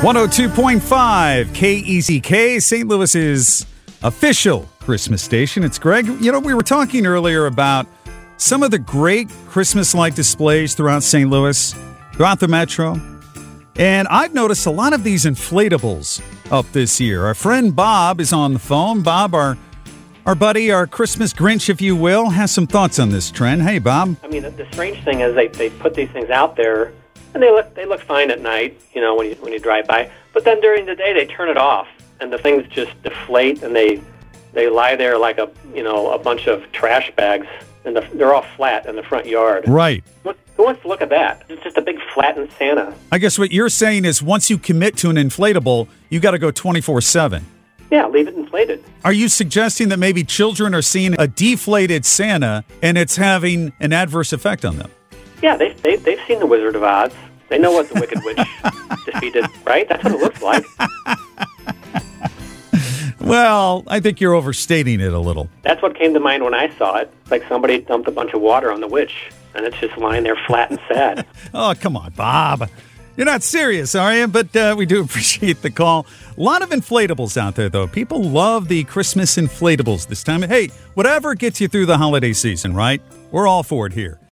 102.5 KEZK, St. Louis's official Christmas station. It's Greg. You know, we were talking earlier about some of the great Christmas light displays throughout St. Louis, throughout the metro. And I've noticed a lot of these inflatables up this year. Our friend Bob is on the phone. Bob, our buddy, our Christmas Grinch, if you will, has some thoughts on this trend. Hey, Bob. I mean, the strange thing is they put these things out there, and they look fine at night, you know, when you drive by. But then during the day, they turn it off, and the things just deflate, and they lie there like a bunch of trash bags, and they're all flat in the front yard. Right. Who wants to look at that? It's just a big flattened Santa. I guess what you're saying is once you commit to an inflatable, you got to go 24/7. Yeah, leave it inflated. Are you suggesting that maybe children are seeing a deflated Santa and it's having an adverse effect on them? Yeah, they've seen The Wizard of Oz. They know what the Wicked Witch defeated, right? That's what it looks like. Well, I think you're overstating it a little. That's what came to mind when I saw it. It's like somebody dumped a bunch of water on the witch, and it's just lying there flat and sad. Oh, come on, Bob. You're not serious, are you? But we do appreciate the call. A lot of inflatables out there, though. People love the Christmas inflatables this time. Hey, whatever gets you through the holiday season, right? We're all for it here.